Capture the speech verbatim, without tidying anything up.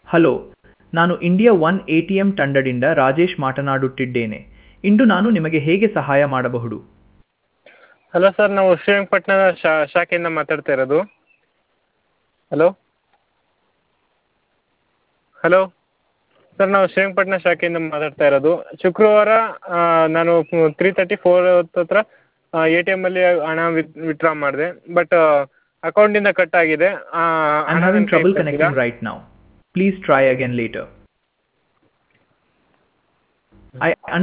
Hello, ನಾನು India one A T M ತಂಡದಿಂದ ರಾಜೇಶ್ ಮಾತನಾಡುತ್ತಿದ್ದೇನೆ. ಇಂದು ನಾನು ನಿಮಗೆ ಹೇಗೆ ಸಹಾಯ ಮಾಡಬಹುದು? ಹಲೋ ಸರ್, ನಾವು ಶ್ರೀರಂಗಪಟ್ಟಣದ ಶಾ ಶಾಖೆಯಿಂದ ಮಾತಾಡ್ತಾ ಇರೋದು. ಹಲೋ ಹಲೋ ಸರ್, ನಾವು ಶ್ರೀರಂಗಪಟ್ಟಣ ಶಾಖೆಯಿಂದ ಮಾತಾಡ್ತಾ ಇರೋದು. ಶುಕ್ರವಾರ ಆ, ನಾನು ತ್ರೀ ತರ್ಟಿ ಫೋರ್ ಹತ್ರ ಎ ಟಿ ಎಮ್ಮಲ್ಲಿ ಹಣ ವಿತ್ ವಿತ್ಡ್ರಾ ಮಾಡಿದೆ. ಬಟ್ ಅಕೌಂಟಿಂದ ಕಟ್ ಆಗಿದೆ. ಆ, I'm ಹಣ having ನನ್ನ ಕೈಗೆ trouble ಬಂದಿಲ್ಲ. connecting right now. Please try again later. I